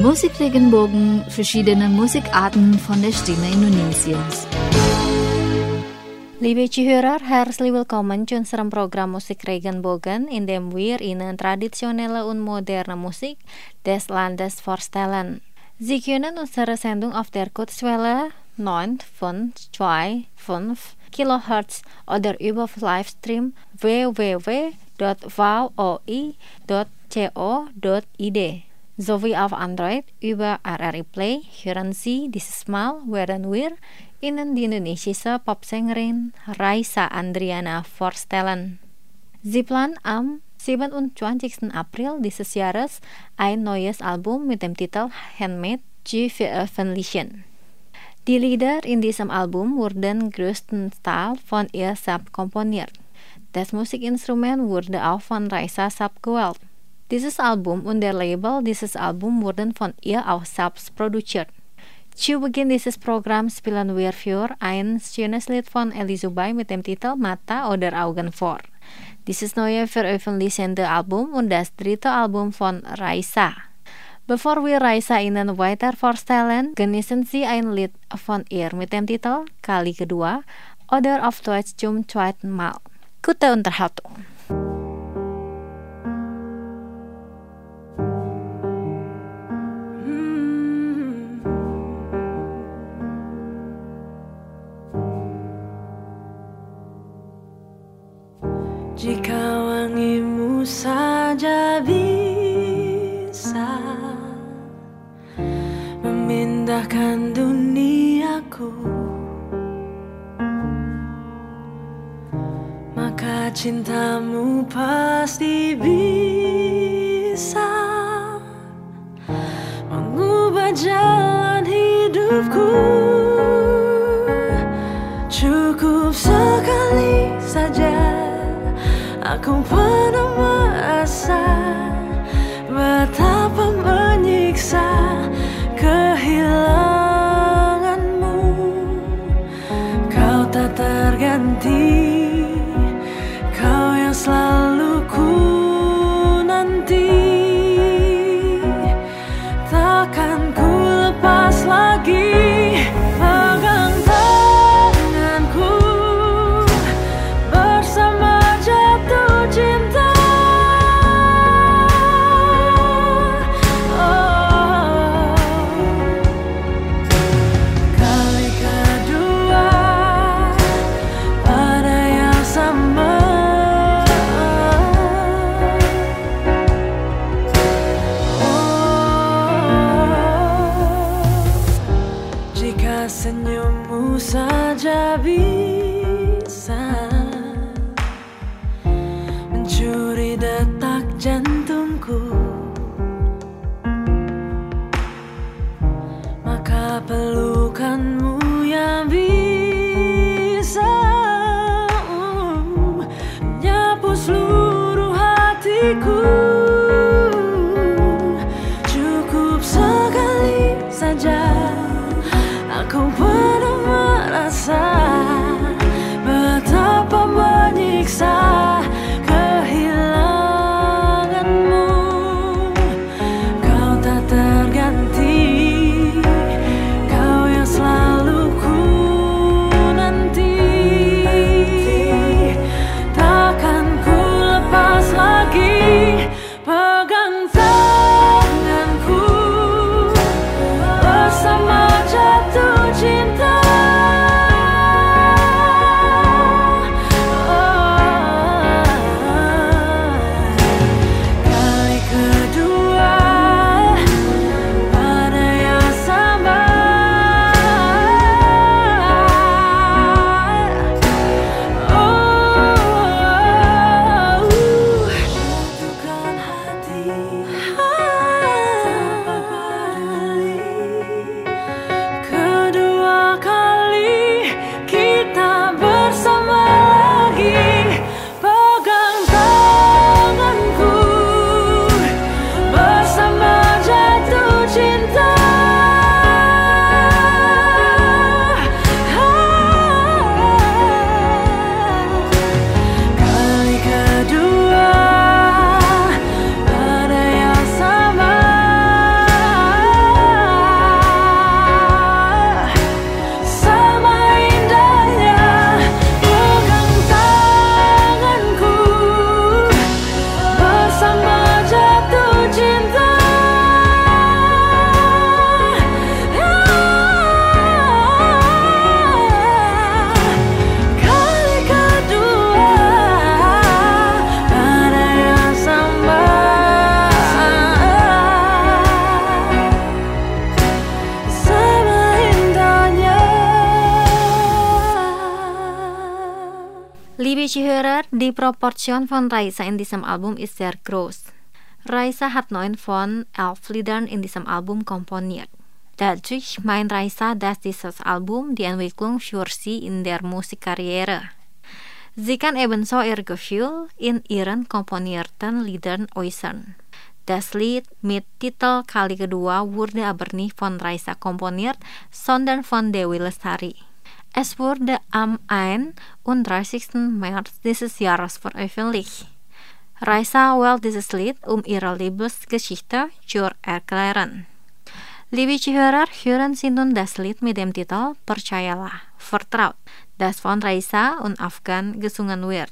Musikregenbogen, verschiedene Musikarten von der Stimme Indonesiens. Liebe Zuhörer, herzlich willkommen zu unserem Programm Musik Regenbogen, in dem wir Ihnen traditionelle und moderne Musik des Landes vorstellen. Sie können unsere Sendung auf der Kurzwelle 9,5 kHz oder über Livestream www.voi.co.id sowie auf Android über RRI Play. Hören Sie dieses Mal werden wir Ihnen die indonesische Popsängerin Raisa Andriana vorstellen. Sie plant am 27. April dieses Jahres ein neues Album mit dem Titel Handmade zu veröffentlichen. Die Lieder in diesem Album wurden größtenteils von ihr selbst komponiert. Das Musikinstrument wurde auch von Raisa selbst gewählt. Dieses Album und der Label dieses Album wurden von ihr auch selbst produziert. Zu Beginn dieses Programms spielen wir für ein schönes Lied von Eli Zubai mit dem Titel Mata oder Augen vor. Dieses neue veröffentlichte Album und das dritte Album von Raisa. Bevor wir Raisa Ihnen weiter vorstellen, genießen Sie ein Lied von ihr mit dem Titel Kali Kedua oder auf Deutsch zum zweiten Mal. Gute Unterhaltung! Jika wangimu saja bisa memindahkan duniaku, maka cintamu pasti bisa mengubah jalan hidupku. Cukup sekali saja aku pernah merasa betapa menyiksa kehilanganmu. Kau tak terganti, kau yang selalu ku nanti. Takkan ku lepas lagi. Pegang tanganku bersama jatuh cinta. Kali kedua pada yang sama. Jika senyummu saja bisa mencuri detak jantungku, maka pelukanmu yang bisa menyapu seluruh hatiku. Cukup sekali saja aku pernah merasa betapa menyiksa kehilanganmu. Kau tak terganti, kau yang selalu ku nanti. Takkan ku lepas lagi. Wie hörer, die Proportion von Raisa in diesem Album ist sehr groß. Raisa hat 9 von 11 Liedern in diesem Album komponiert. Dadurch meint Raisa, dass dieses Album die Entwicklung für sie in der Musikkarriere. Sie kann ebenso ihr Gefühl in ihren komponierten Liedern äußern. Das Lied mit Titel Kali Kedua wurde aber nicht von Raisa komponiert, sondern von Dewi Lestari. Es wurde am 31. März dieses Jahres veröffentlicht. Raisa wählt dieses Lied, ihre Liebesgeschichte zu erklären. Liebe Zuhörer, hören Sie nun das Lied mit dem Titel Percayalah, Vertraut, das von Raisa und Afgan gesungen wird.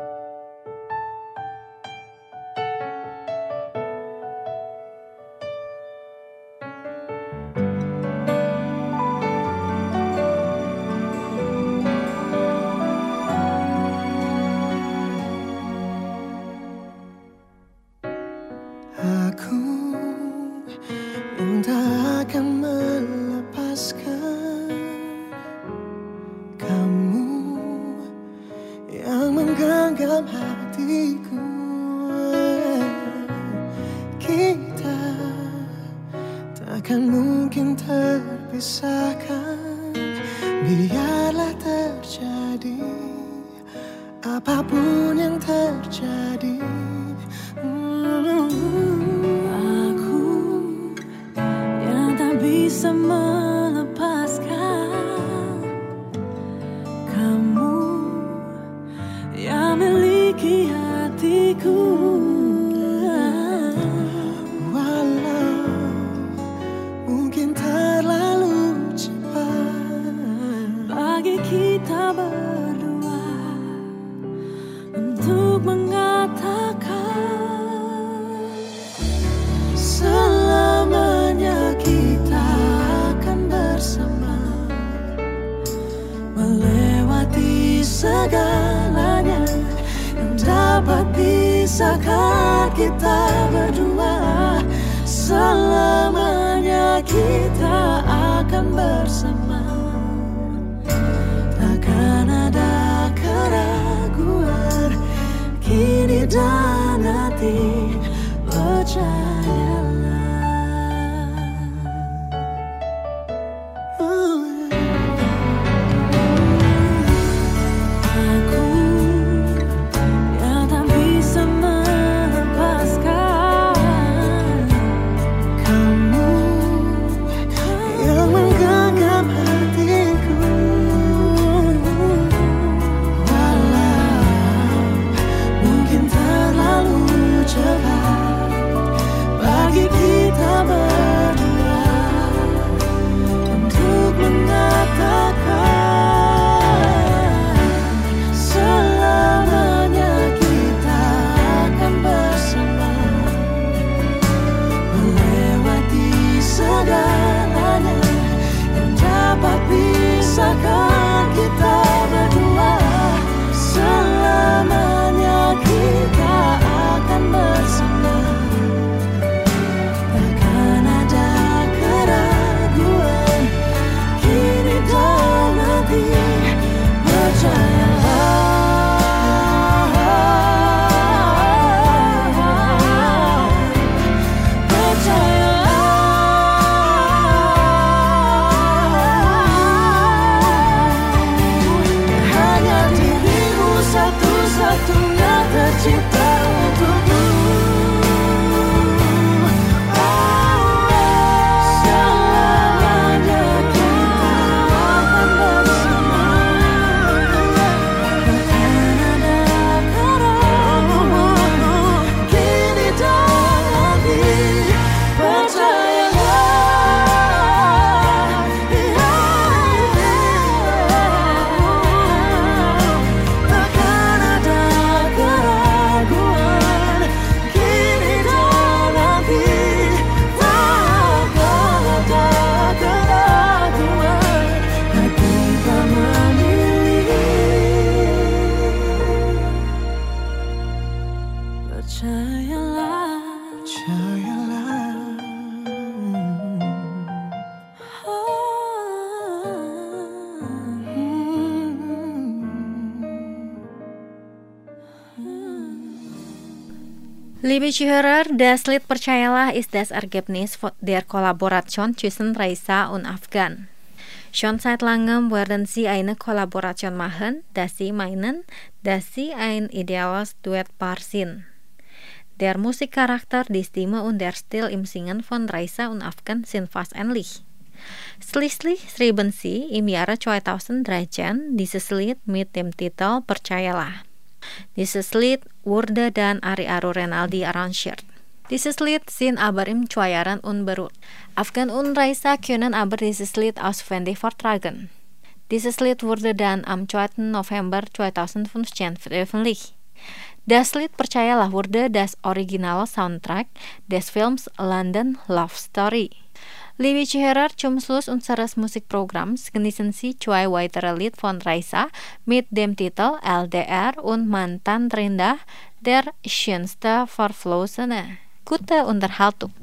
Aku yang tak akan melepaskan kamu yang menggenggam hatiku. Kita takkan mungkin terpisahkan, biarlah terjadi apapun yang terjadi. Aku yang tak bisa melepaskan kamu yang miliki hatiku. Walau mungkin terlalu cepat Bagi kita berdua untuk mengatakan selamanya kita akan bersama, melewati segalanya yang dapat pisahkan kita berdua. Selamanya kita akan bersama, takkan ada keraguan kini dan nanti, percayalah. aku yang tak bisa melepaskan Kamu yang menggenggam hatiku. Walau mungkin terlalu cepat bagi kita berdua untuk mengatakan selamanya kita akan bersama, melewati segalanya yang dapat pisahkan kita berdua. Selamanya kita akan bersama, takkan ada keraguan kini dan nanti, hanya dirimu satu-satunya tercipta untukku. Selamanya kita akan bersama, takkan ada keraguan kini dan nanti, Liebe Zuhörer, das Lied Percayalah ist das Ergebnis der Kollaboration zwischen Raisa und Afgan. Schon seit langem werden sie eine Kollaboration machen, dass sie meinen, dass sie ein ideales Duettpaar sind. Der Musikcharakter, die Stimme und der Stil im Singen von Raisa und Afgan sind fast ähnlich. Schließlich schrieben sie im Jahre 2013 dieses Lied mit dem Titel Percayalah. Dieses Lied wurde dann Ari Aru Renaldi arrangiert. Dieses Lied sind aber im 2 Jahren unberührt. Afgan und Raisa können aber dieses Lied auswendig vortragen. Dieses Lied wurde dann am 2. November 2015 veröffentlicht. Das Lied Percayalah wurde das originale Soundtrack des Films London Love Story. Liebe Zuhörer, zum Schluss unseres Musikprogramms genießen Sie 2 weitere Lied von Raisa mit dem Titel LDR und Mantan Terindah, der schönste Verflossene. Gute Unterhaltung.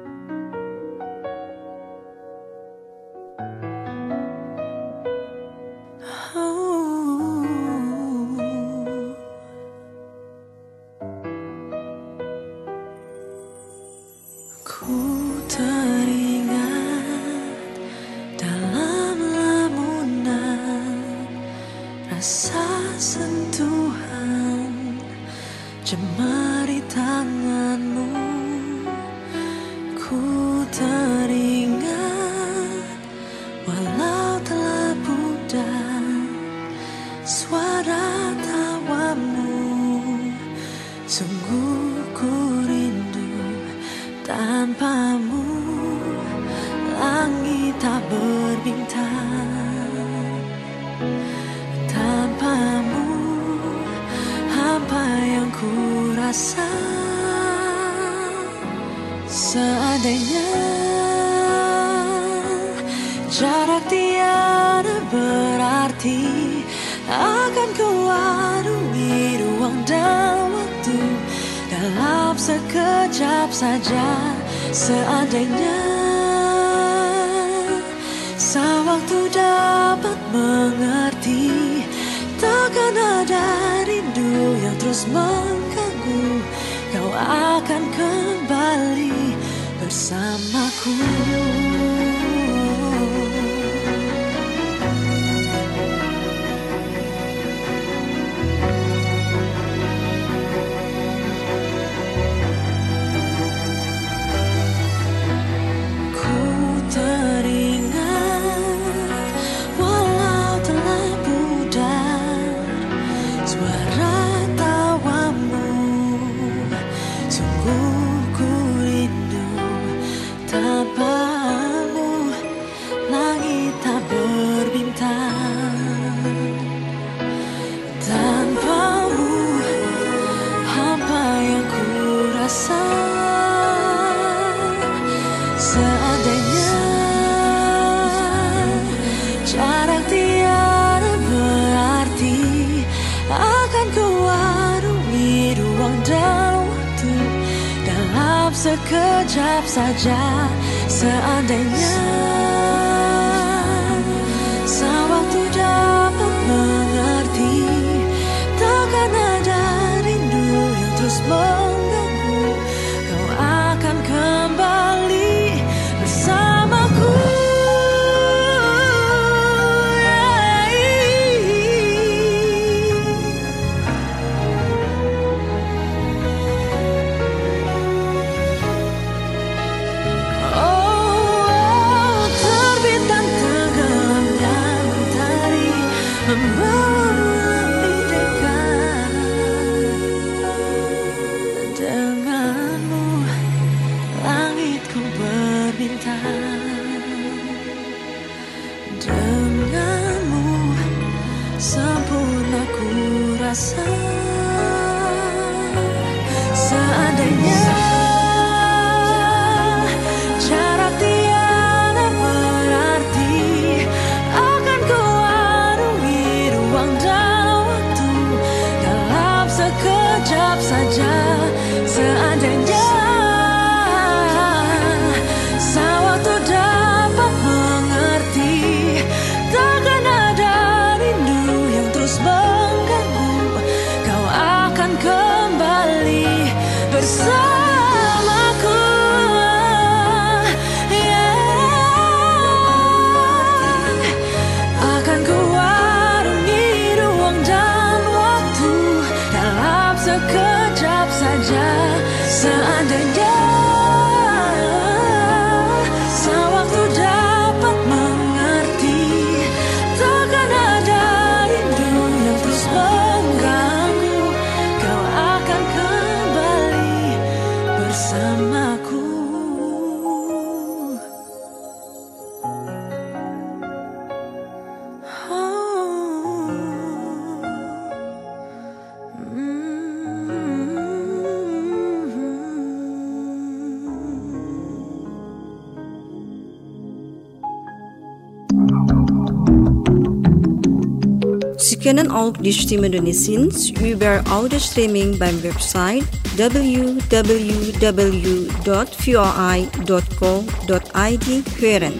Rasa sentuhan jemari tanganmu, ku teringat walau telah pudar suara tawamu. Sungguh ku rindu tanpamu, langit tak berbintang. Tanpamu, apa yang ku rasa? Seandainya jarak tiada berarti, akan ku arungi ruang dan waktu dalam sekejap saja. Seandainya sewaktu dapat mengerti, takkan ada rindu yang terus mengganggu. Kau akan kembali bersamaku. Seandainya jarak tiada berarti, akan ku arungi ruang dan waktu dalam sekejap saja. Seandainya sewaktu dapat mengerti, takkan ada rindu yang terus mengganggu. Kau akan kembali bersamaku. Oh, terbitan tenggelamnya mentari membawa lebih dekat. Denganmu langitku berbintang, denganmu sempurna ku rasa. Seandainya jarak tiada berarti, akan ku arungi ruang dan waktu dalam sekejap saja. Seandainya sewaktu dapat mengerti, takkan ada rindu yang terus mengganggu. Kau kennen auch die Stimme Indonesiens über Audio-Streaming beim Website www.voi.co.id hören.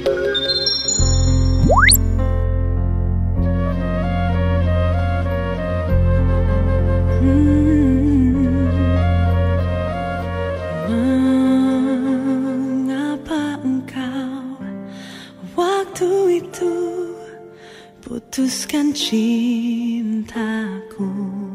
Mengapa engkau waktu itu putuskan cintaku,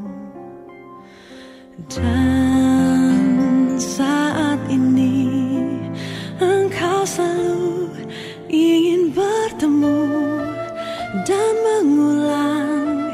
dan saat ini engkau selalu ingin bertemu dan mengulang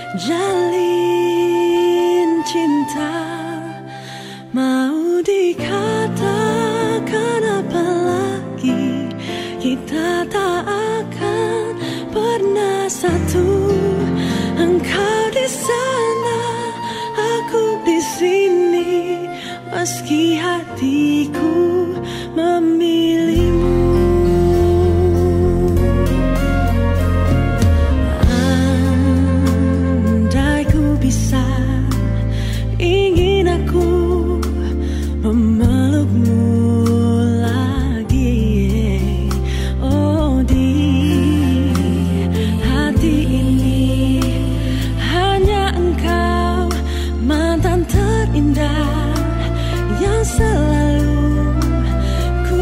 jalin cinta. Mau dikatakan apa lagi, kita tak akan pernah satu. Engkau di sana, aku di sini, meski hatiku memilihmu. Andai ku bisa, ingin aku memelukmu lagi. Oh, di hati ini hanya engkau, mantan terindah yang selalu ku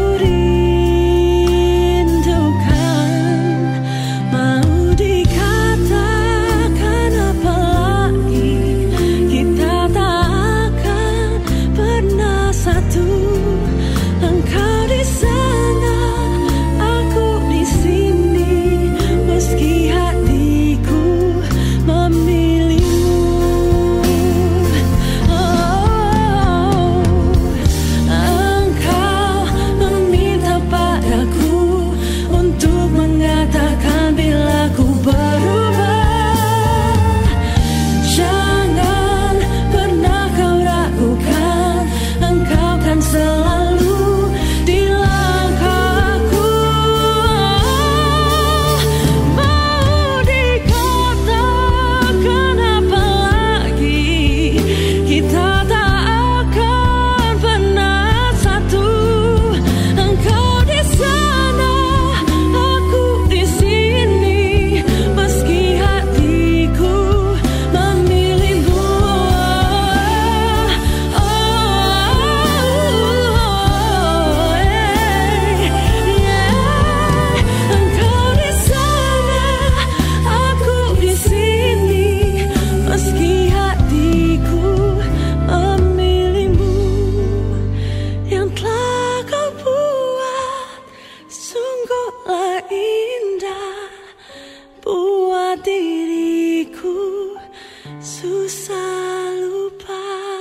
rindukan. Mau dikatakan apa lagi, kita tak akan pernah satu. Engkau di sana, aku di sini, meski hatiku memilihmu. Oh, engkau meminta padaku untuk mengatakan bila ku berubah. Jangan pernah kau ragukan, engkau kan selalu di langkahku. Mau dikatakan apa lagi, kita tak akan pernah satu. Engkau di sana, aku di sini, meski hatiku memilihmu. Engkau di sana, aku di sini, meski hatiku memilihmu. Yang telah kau buat sungguhlah indah, buat diriku susah lupa.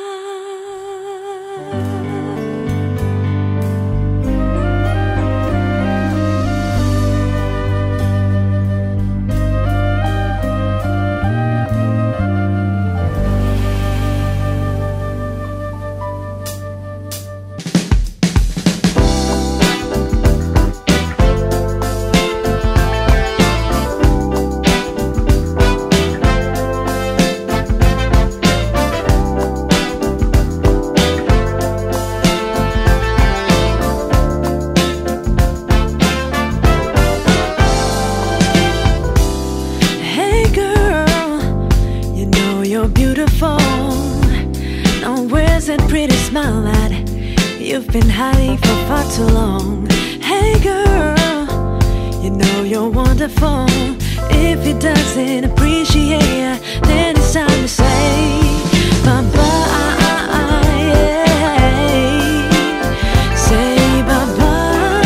Hey girl, you know you're beautiful. Now where's that pretty smile that you've been hiding for far too long? Hey girl, you know you're wonderful. If he doesn't appreciate you, then it's time to say bye-bye. Say bye-bye.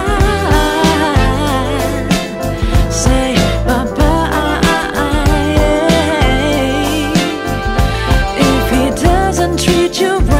Say bye-bye. If he doesn't treat you right,